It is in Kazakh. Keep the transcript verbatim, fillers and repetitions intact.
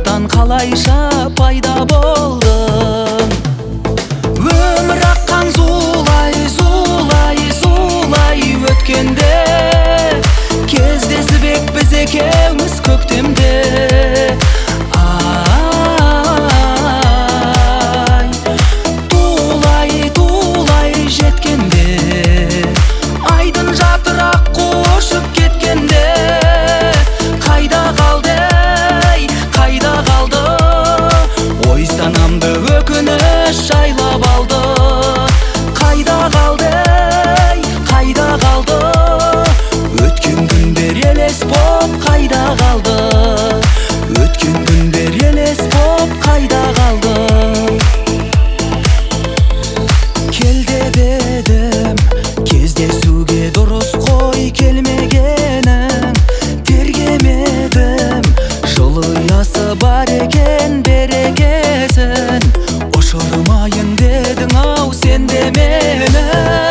жоқтан қалайша пайда болдың. Өмір аққан зулай, зулай, зулай өткенде, кездесіп ек біз екеуміз көктемде. Ай, тулай, тулай жеткенде, айдын жатырақ қошып кеткенде, қайда қалды, қайда қалды, ой санамды өкініш жайлап алды. Қайда қалды, қайда қалды, өткен күндер елес боп қайда қалды, өткен күндер елес боп қайда қалды. Кел деп едім кездесуге, дұрыс қой келмегенің, тергемедім жылы ұясы бар екен берекесін. Ұшырмайын дедің ау сен де мені.